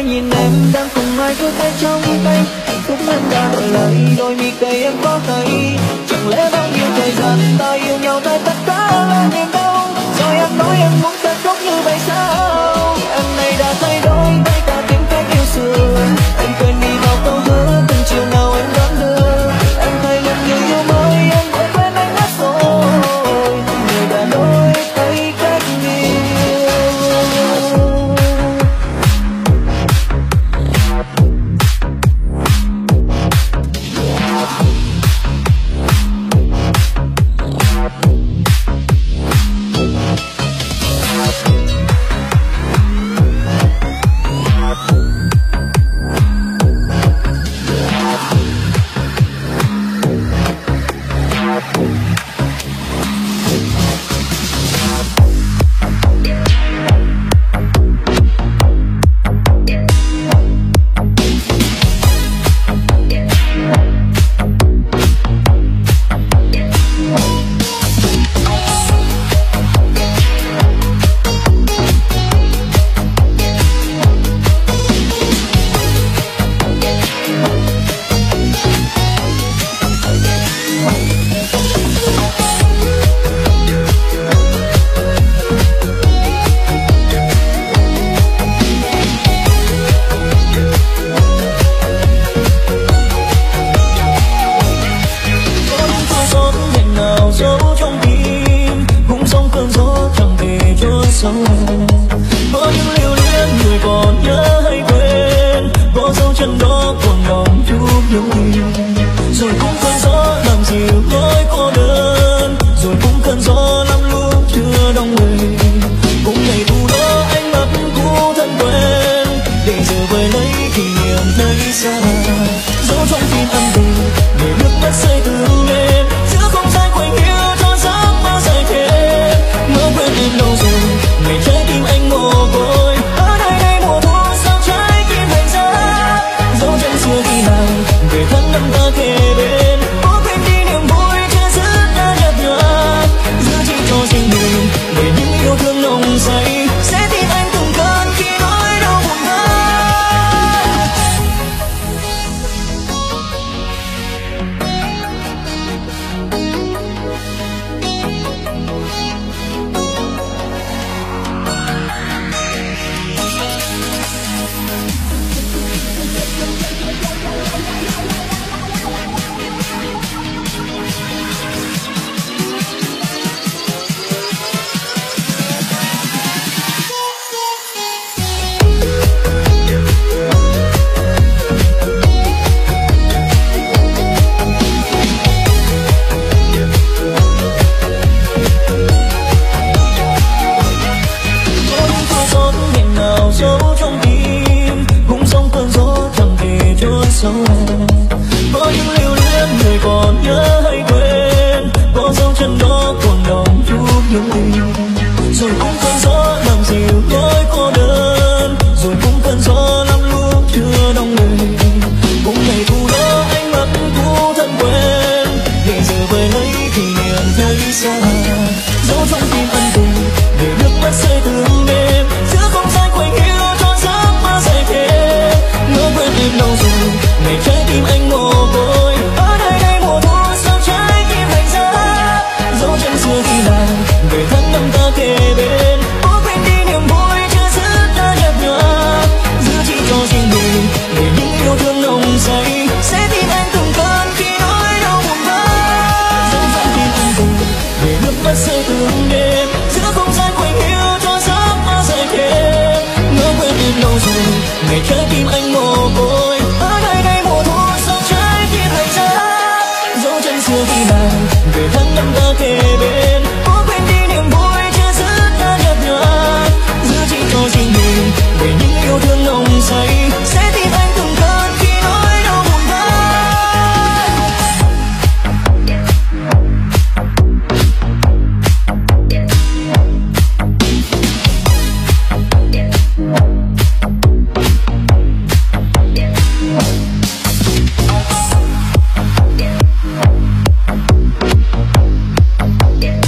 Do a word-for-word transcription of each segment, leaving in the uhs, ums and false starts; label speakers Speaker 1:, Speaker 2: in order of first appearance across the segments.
Speaker 1: nhìn em đang cùng ai cứ tay trong tay, hạnh phúc em đã đổi lại, đôi mi cay em có thấy. Chẳng lẽ bao nhiêu thời gian ta yêu nhau tại tất cả là niềm đau, rồi em nói em muốn kết thúc như vậy sao? Em này đã thay đổi, thay cả tính cách yêu xưa. Em quên đi bao câu hứa từng chiều nào em đón đưa. Em thay lần người yêu mới, em đã quên anh mất rồi. Người đã đổi thay cách yêu.
Speaker 2: Yeah.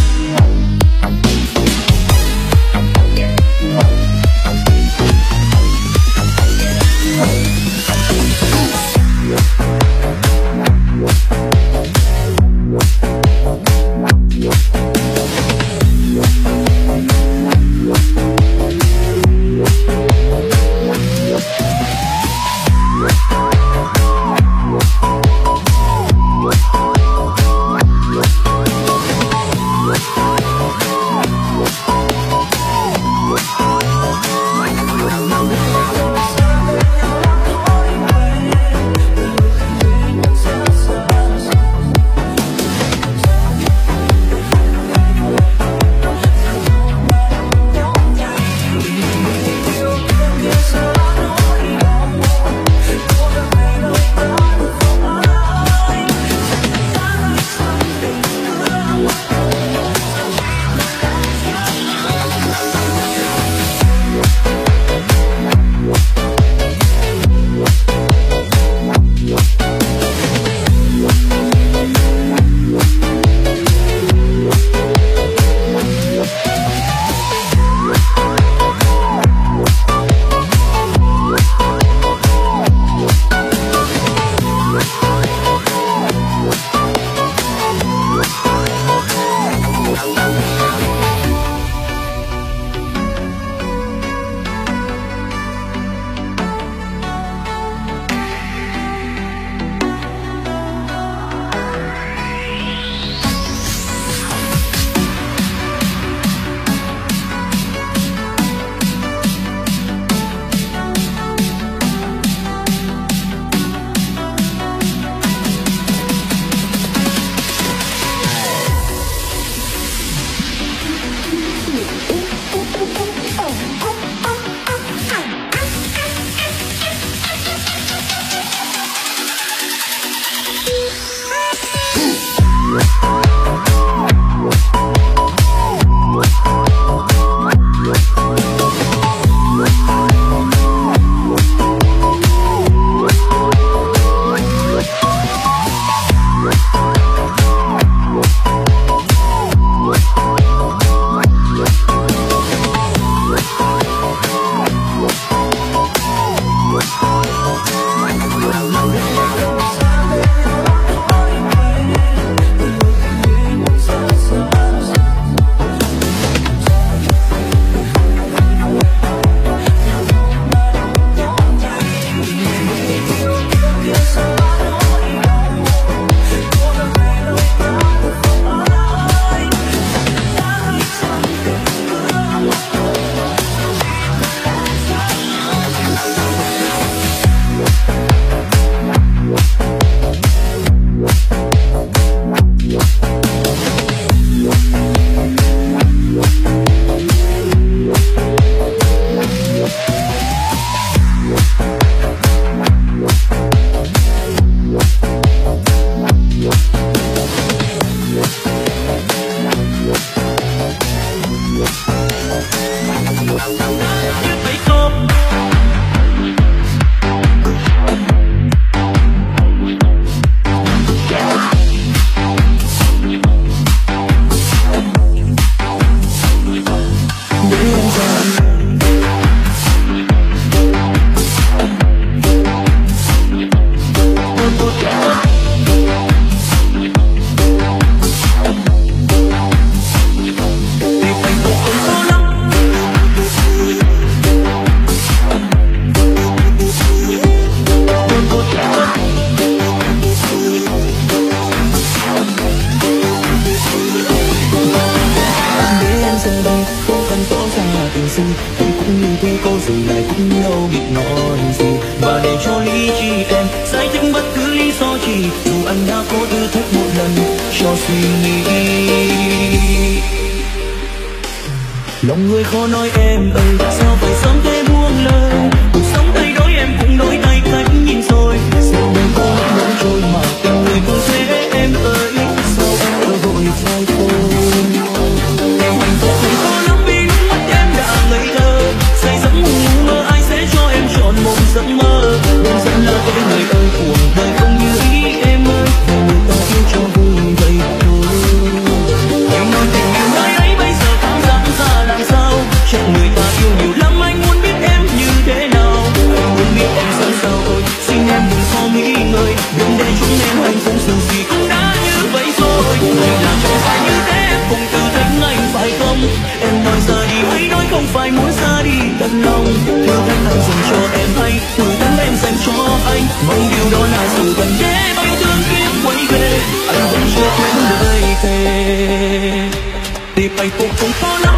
Speaker 1: anh đã cố thử thách một lần cho suy nghĩ. Lòng người khó nói em ơi, sao phải sớm thế buông lời. Cuộc sống thay đổi em cũng đổi thay cách nhìn rồi. Sao đời có nỗi trôi mà tình người cũng thế em ơi. Sao em cơ hội phai thôi. Em hạnh phúc không có lắm vì nước mắt em đã ngây thơ. Say giấc ngủ mơ ai sẽ cho em chọn một giấc mơ. Đơn giản là tôi người ơi, cuộc đời không như ý em ơi. Người ta yêu cho vui vậy thôi. Em nói tình yêu nơi ấy bây giờ cảm giác ra làm sao. Chắc người ta yêu nhiều lắm anh muốn biết em như thế nào. Anh muốn biết em sao sao thôi. Xin em đừng có nghĩ ngợi. Đừng để chúng em hạnh phúc dù gì cũng đã như vậy rồi. Hay là không phải như thế em cùng tự thách anh phải không. Em nói ra đi hãy nói không phải muốn ra đi thật lòng. Thử thách anh dành cho em hay. Thử thách em dành cho anh. Mong điều đó là sự gần để bao yêu thương kiếm quay về. Anh vẫn chưa quên đời thề. Tìm hạnh phúc không khó lắm.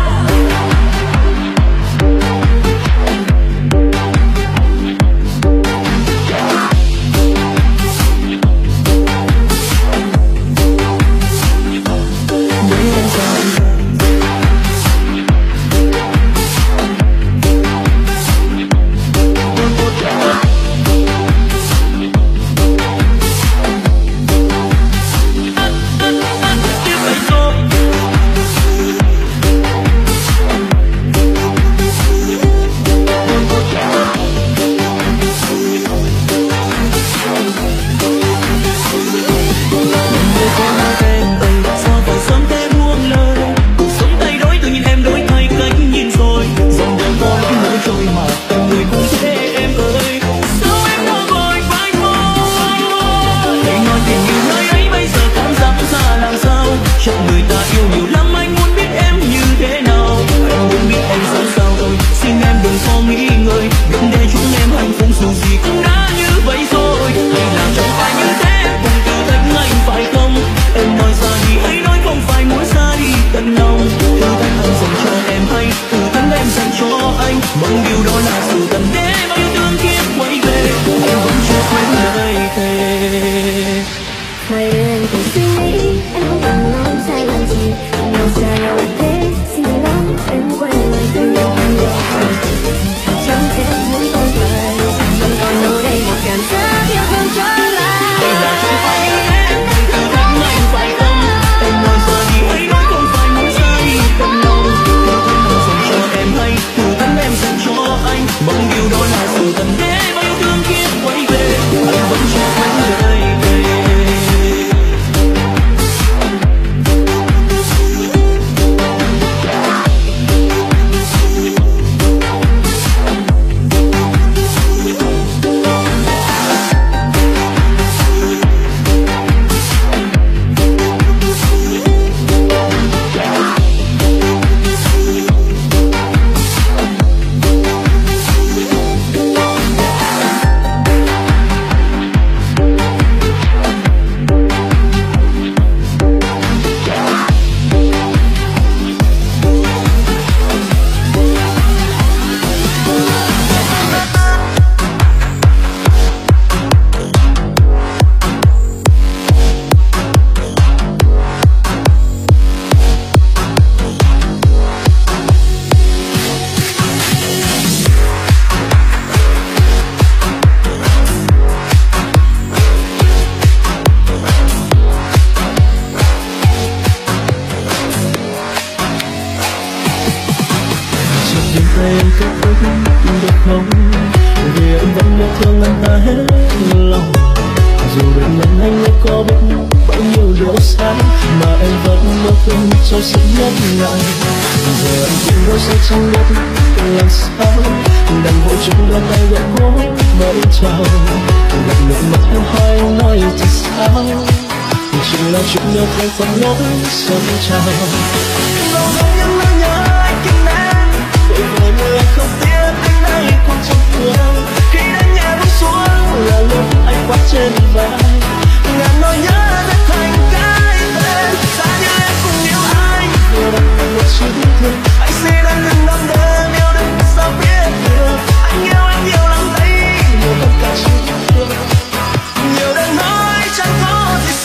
Speaker 2: Nhiều đang nói chẳng có gì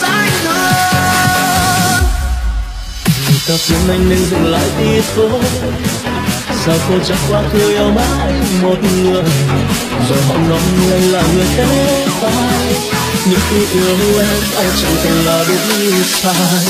Speaker 1: ta khuyên anh nên dừng lại thì thôi. Sao cô chắc quá khứ yêu mãi một người, rồi họ nói anh là người thế phai. Nhưng khi yêu em anh chẳng thể là đúng sai.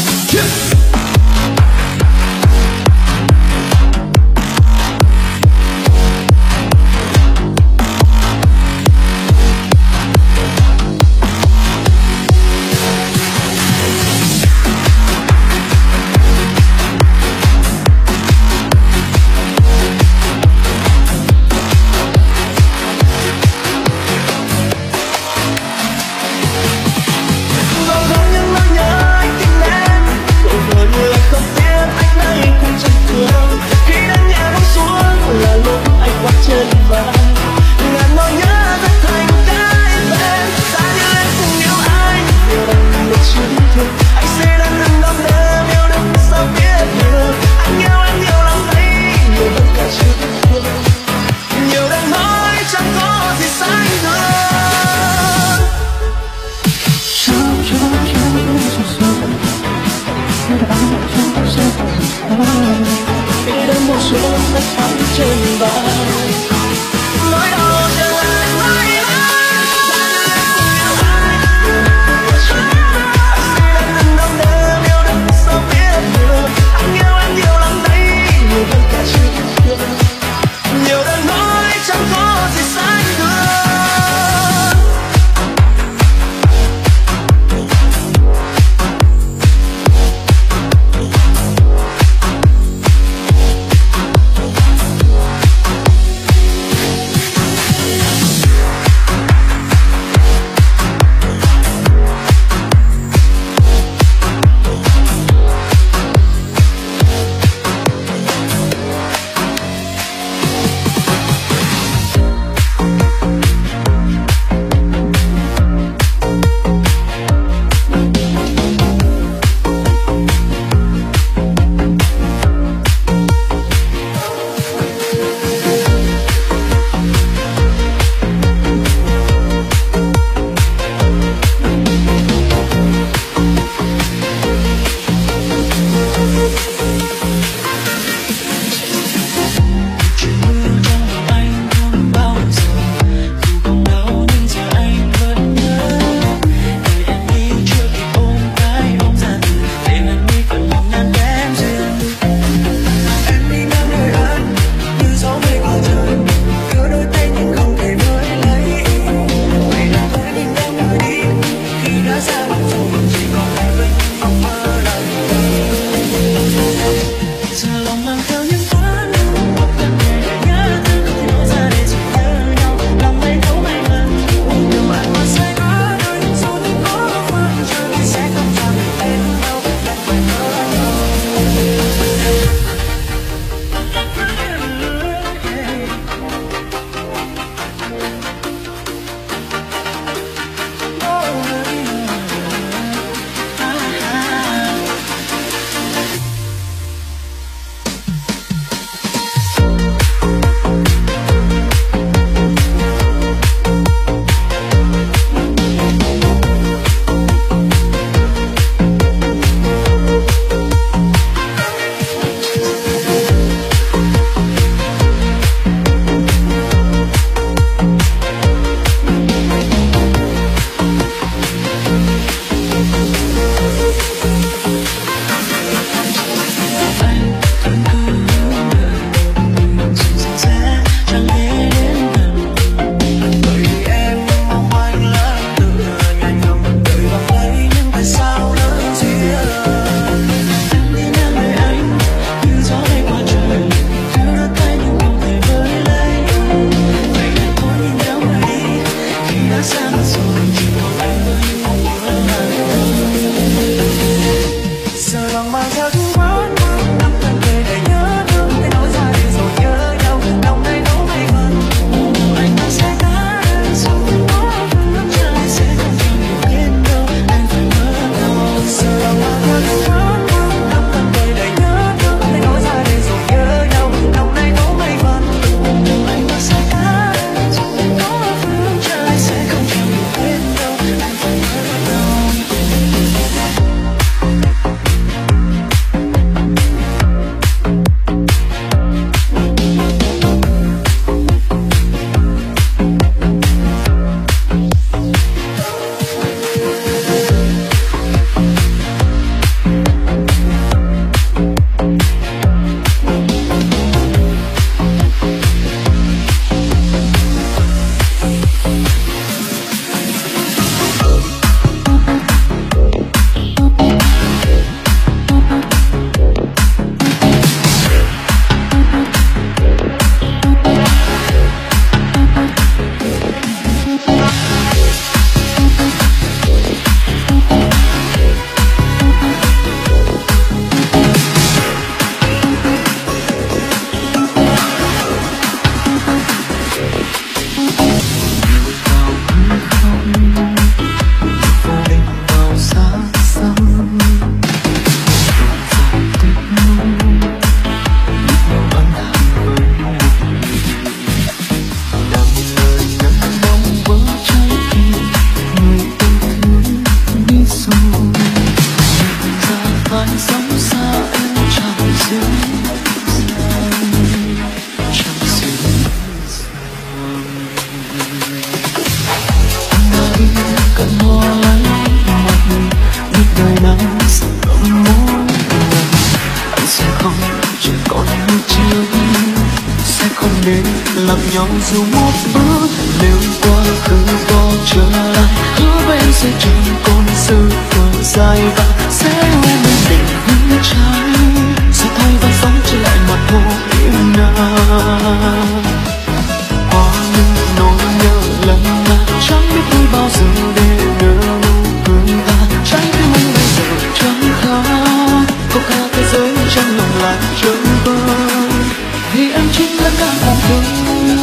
Speaker 1: còn như trước, sẽ không đến lạc nhau dù một bước. Nếu quá khứ có trở lại, hứa với em sẽ chẳng còn sự vừa dài và sẽ ôm em để hứng cháy, sẽ thay vang sóng trở lại mặt hồ im lặng. Qua những nỗi nhớ lần mà chẳng biết tôi bao giờ để nở nụ cười ta, trái tim anh bây giờ chẳng khác, có cả thế giới trong lòng lại trống vơi, vì em chính là cả cuộc đời.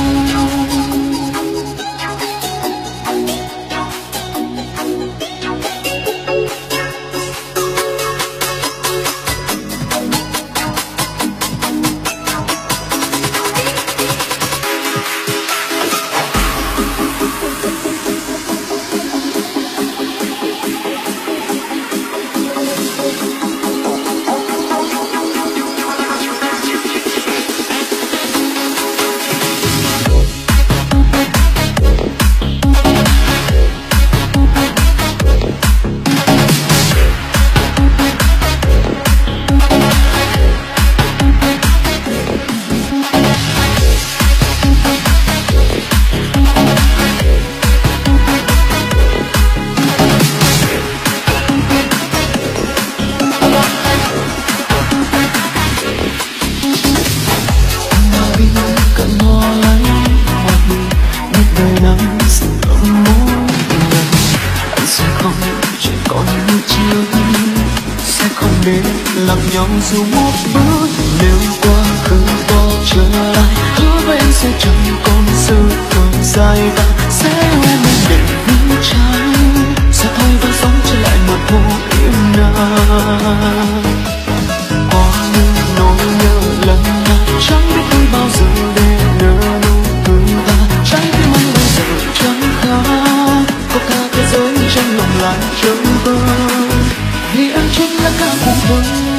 Speaker 1: Dù một bước, nếu quá khứ có trở lại, hứa với em sẽ chẳng còn sự thường dài và sẽ ôm em để hứng cháy, sẽ thôi vang sóng trở lại mặt hồ im lặng. Qua những nỗi nhớ lần nào chẳng biết tôi bao giờ để nở nụ cười ta, trái tim anh bây giờ chẳng khác, có cả thế giới trong lòng lại trống vơi, vì em chính là cả cuộc đời.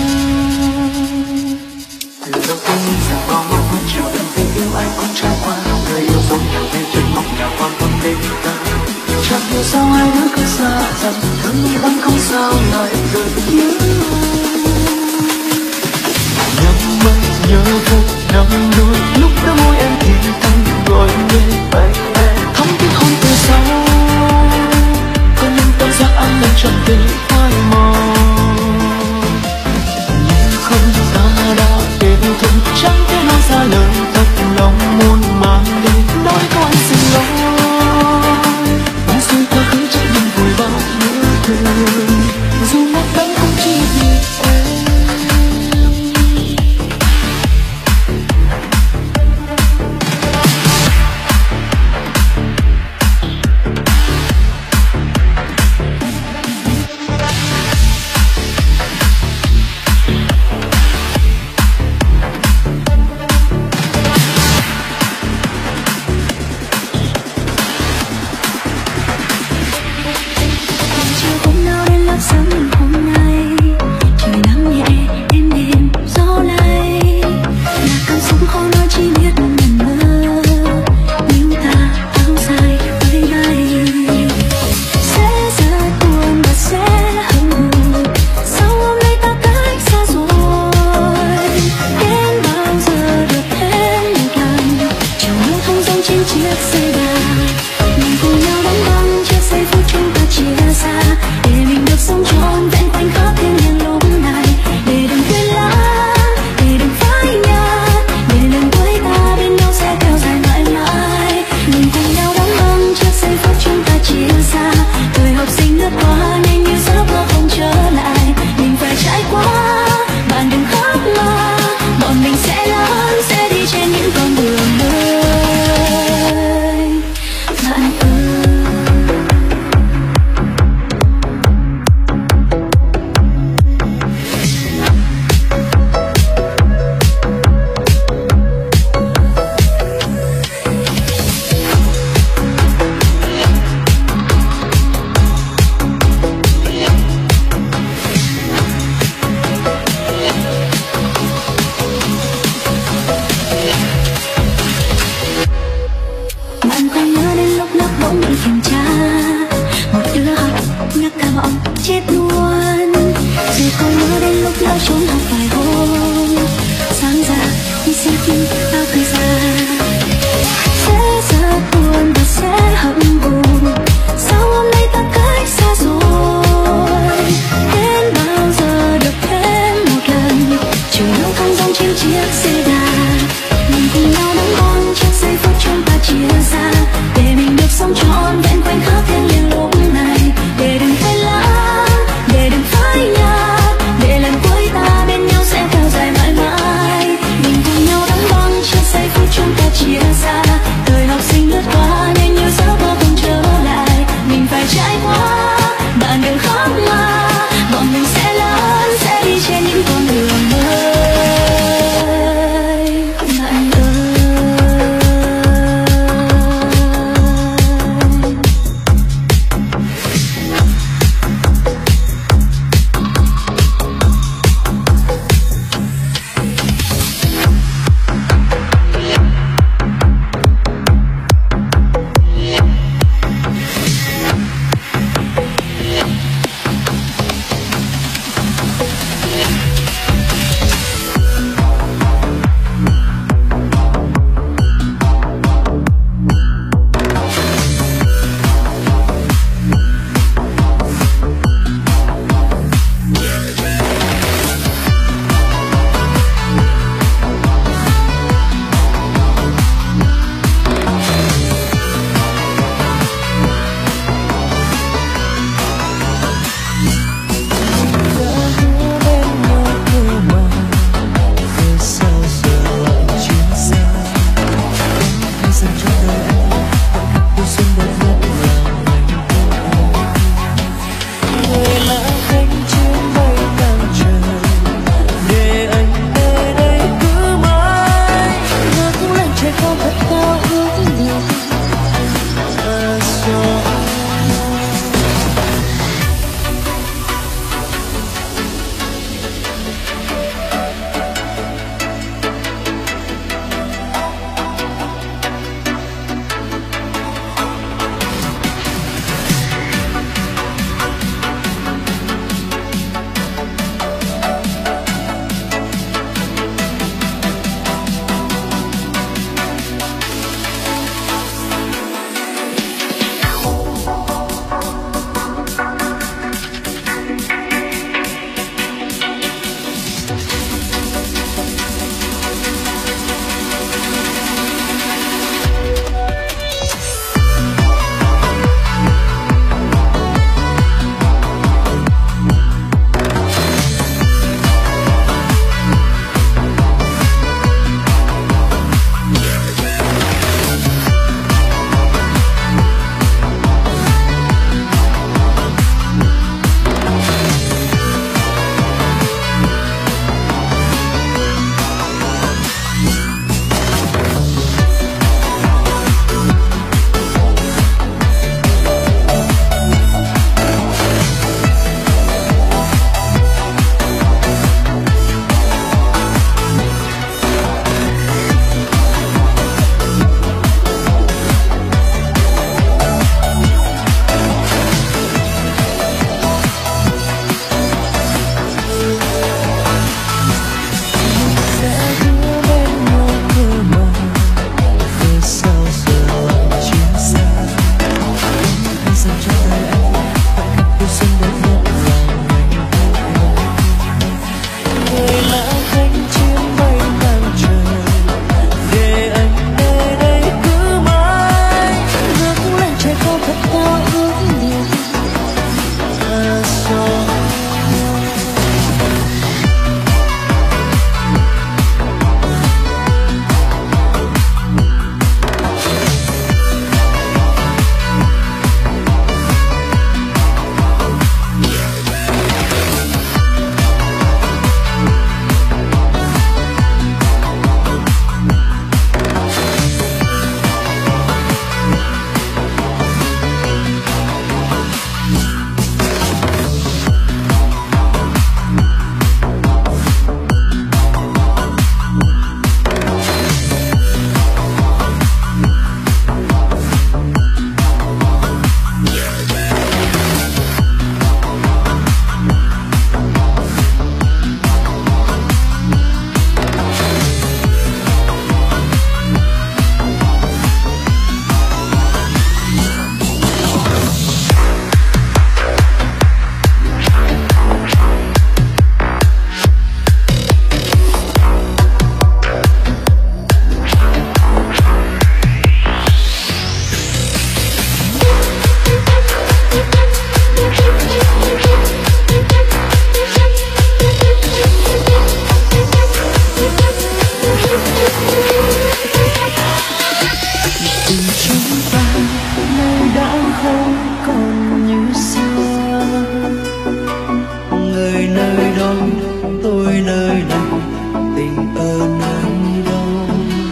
Speaker 1: Chẳng hiểu sao hai đứa cứ xa dần, thương nhưng vẫn không sao lại gần nhớ. Nhắm mắt nhớ vô nằm đôi lúc đã môi em thì thầm gọi nghe bay em thắm thiết hôn từ sau, có những cảm giác anh đang tràn đầy phai màu. Nhưng không ta đã đến thôi, chẳng thể nói ra lời thật lòng muốn mang đi nói câu anh xin lỗi. Dù một cánh cũng chỉ vì em.
Speaker 2: sáng ra đi xem phim bao thời gian. Sẽ rất buồn và sẽ hận buồn, sao hôm nay ta cách xa rồi. Đến bao giờ được thêm một lần, chiều nhau thong dong trên chiếc xe đạp, mình cùng nhau đắm bóng trước giây phút chúng ta chia xa, để mình được sống trọn vẹn khoảnh khắc thiêng liêng lúc này. Để đừng phai lãng, để đừng phai nhạt, để lần cuối ta bên nhau sẽ theo dài mãi mãi. Mình cùng nhau đắm bóng trước giây phút chúng ta chia xa, đời học sinh lướt qua nên nhiều giấc mơ không trở lại. Mình
Speaker 1: nơi đó, tôi nơi này, tình ở nơi đâu.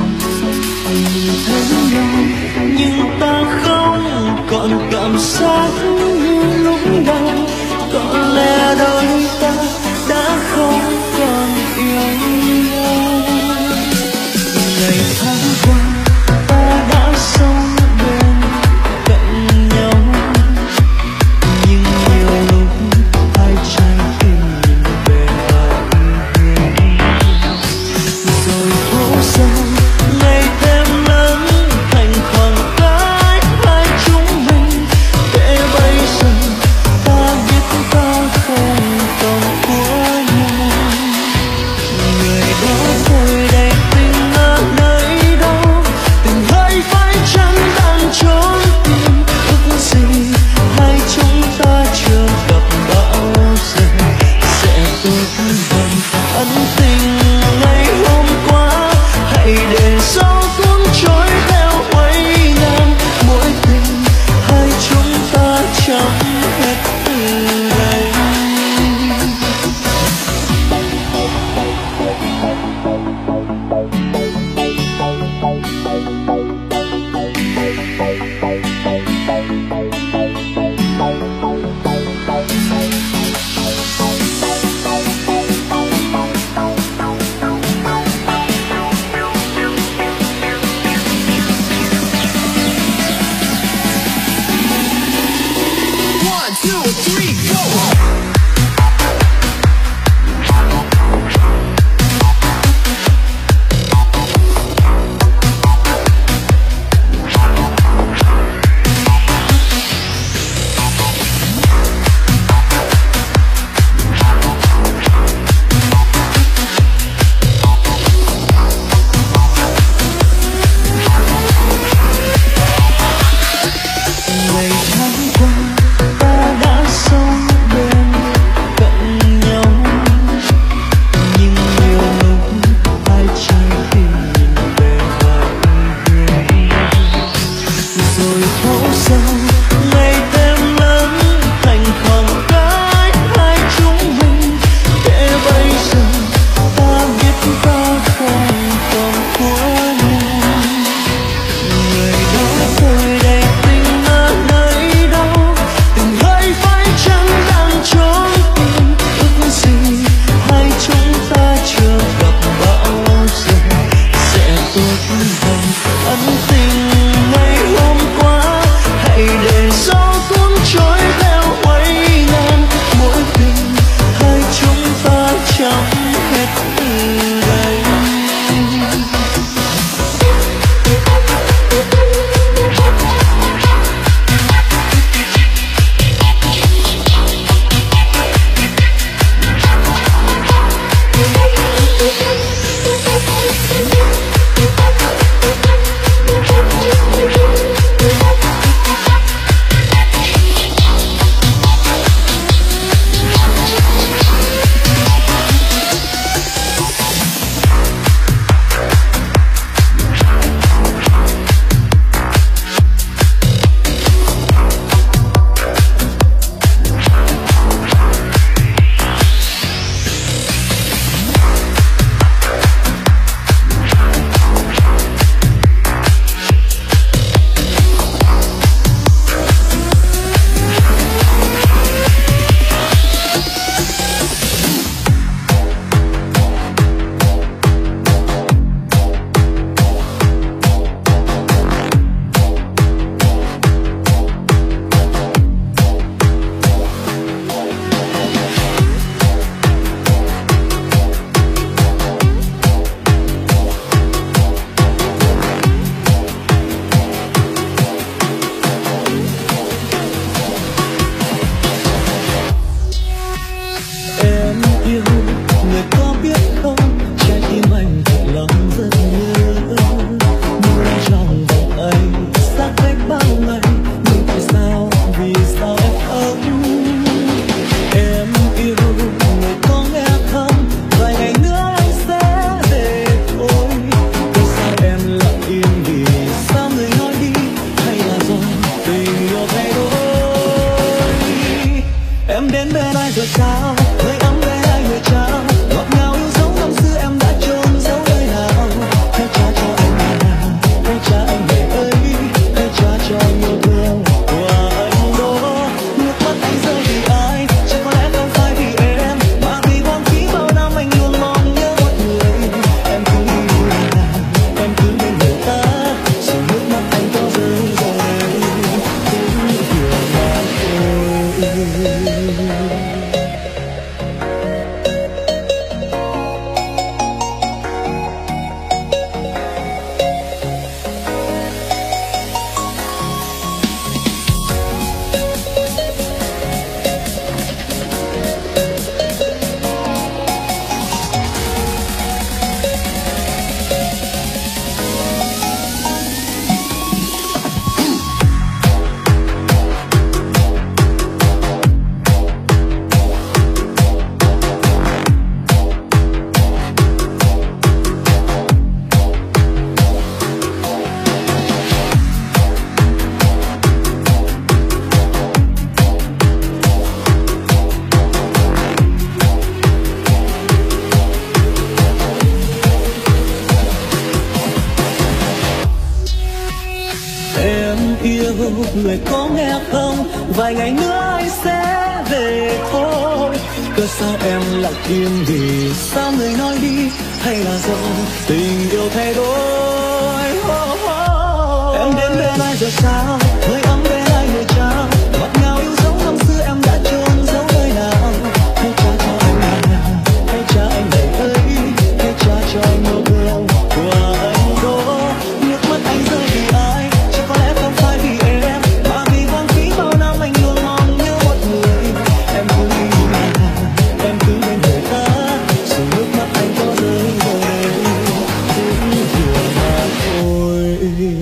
Speaker 1: Thấy nhau nhưng ta không còn cảm giác như lúc đầu. Có lẽ đôi ta đã không còn yêu nhau. Ngày tháng qua ta đã sống bên cạnh nhau, nhưng nhiều lúc hai trái tim nhìn về lại nhau. Rồi phố xa ngày thêm lớn thành khoảng cách hai chúng mình, để bây giờ ta biết ta không còn của nhau. Người đó thôi đây tình ở nơi đâu, tình hơi phai chẳng đang trốn tìm. Ước gì hai chúng ta chưa gặp bao giờ sẽ tốt hơn. Ân tình ngày hôm qua hãy để gió cuốn trôi theo quay ngang. Mỗi tình hai chúng ta chẳng hết từ đây.
Speaker 3: One, two, three, go!
Speaker 1: Ngày tháng qua ta đã sống bên cạnh nhau, nhưng nhiều lúc hai trái tim nhìn về lại nhau. Rồi phố xa ngày thêm lớn thành khoảng cách hai chúng mình, để bây giờ ta biết ta không còn của nhau. Người đó thôi đây tình ở nơi đâu, tình hơi phai chẳng đang trốn tìm. Ước gì hai chúng ta chưa gặp bao giờ sẽ tốt hơn. Ân tình ngày hôm qua hãy để gió cuốn trôi theo quay ngang. Mỗi tình hai chúng ta chẳng hết từ đây. người có nghe không? Vài ngày nữa anh sẽ về thôi. Cớ sao em lặng im, vì sao người nói đi? Hay là do tình yêu thay đổi? Oh, oh. Em đến bên ai rồi sao? Hơi ấm bên ai người trao? Ngọt ngào yêu dấu năm xưa em đã chôn giấu nơi nào? Hãy trả cho anh nhà, hãy trả anh ngày ấy, hãy trả cho anh nụ hương của anh đó. Nước mắt anh rơi vì ai? Chắc có lẽ không phải vì em, mà vì hoang phí bao năm anh luôn mong nhớ một người. Em cứ đi mà, em cứ bên người ta, dù nước mắt anh có rơi rồi cũng vừa mà thôi.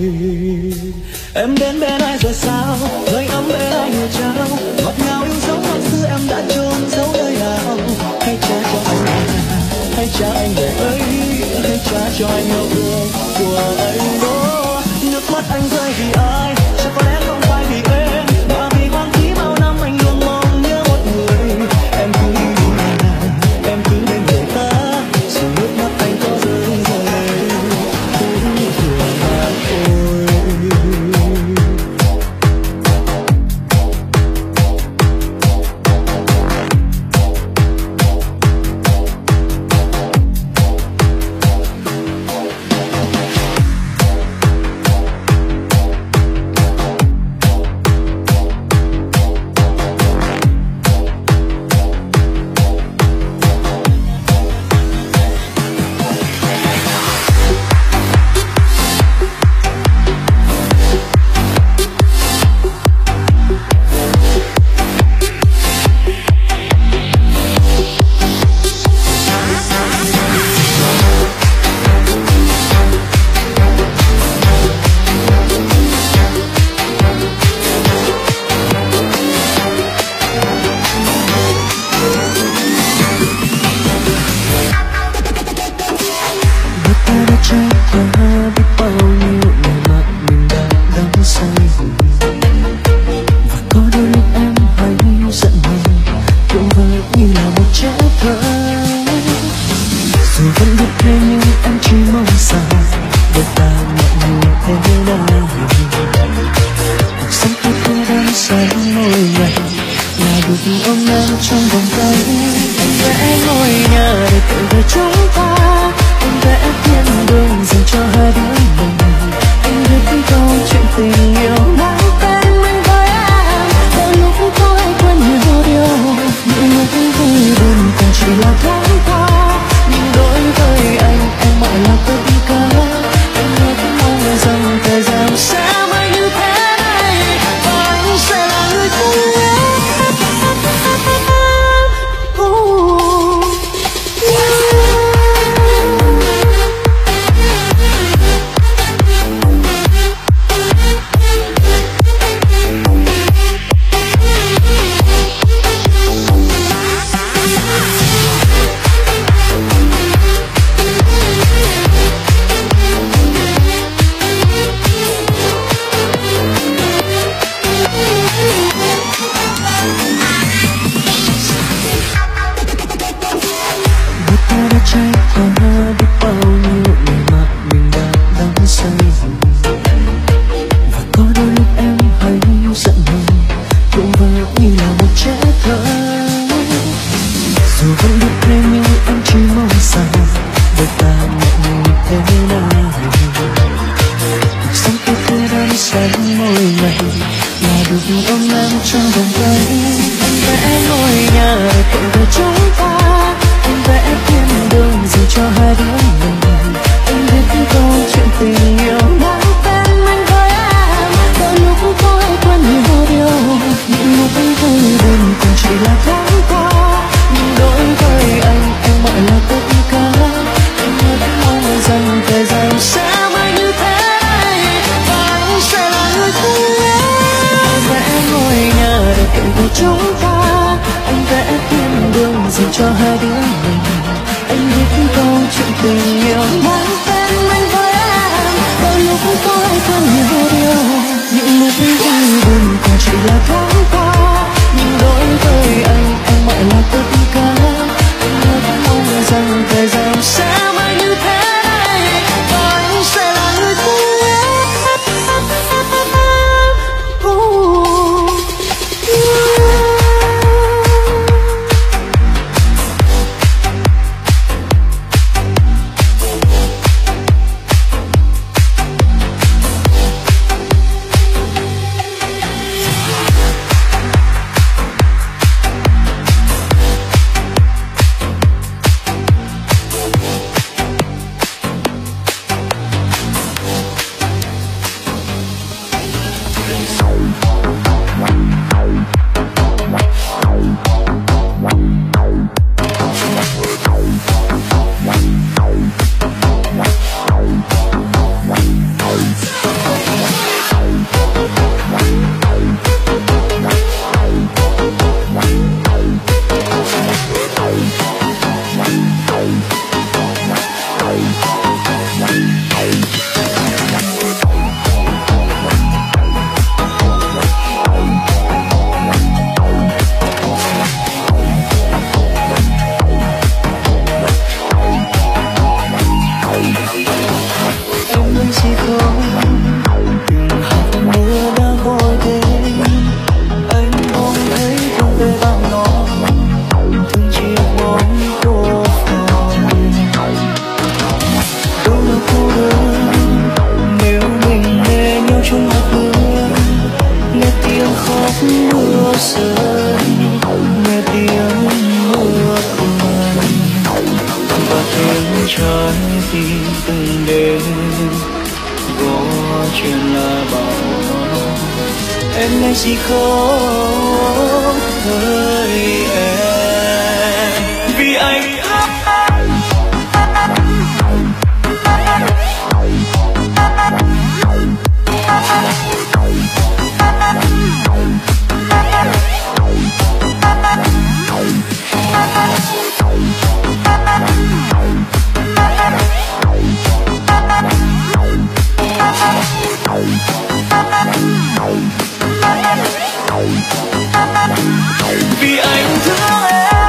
Speaker 1: Em đến bên ai rồi sao? Hơi ấm bên ai người trao? Ngọt ngào yêu dấu năm xưa em đã chôn giấu nơi nào? Hãy trả cho anh nhà, hãy trả anh ngày ấy, hãy trả cho anh nụ hương của anh đó. Nước mắt anh rơi vì ai? Chắc có lẽ không phải vì em, mà vì hoang phí bao năm anh luôn mong nhớ một người. Em cứ đi mà, em cứ bên người ta, dù nước mắt anh có rơi rồi cũng vừa mà thôi.
Speaker 2: Oh
Speaker 1: trái tim từng đêm có chuyện là bảo em lại chỉ không hỡi em vì anh vì anh thương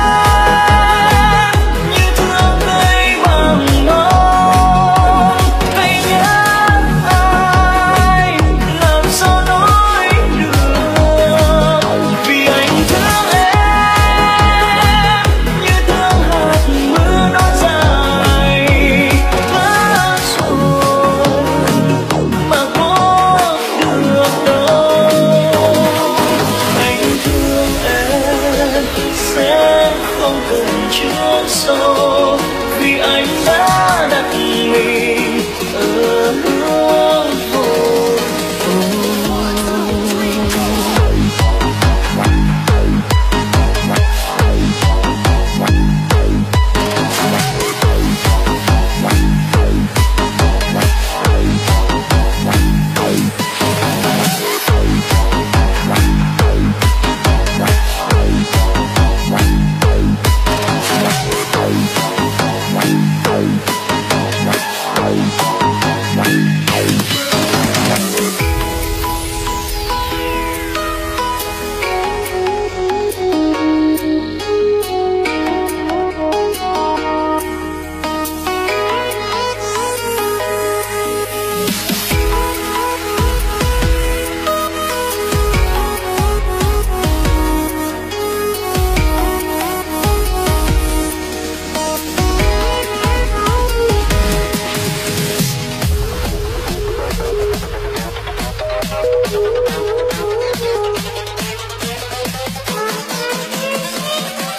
Speaker 1: em như thương cây bằng non hãy nhớ ai làm sao nói được vì anh thương em như thương hạt mưa nó dài lá rồi mà có được đâu anh thương em sẽ không cần trước sau vì anh đã đặt mình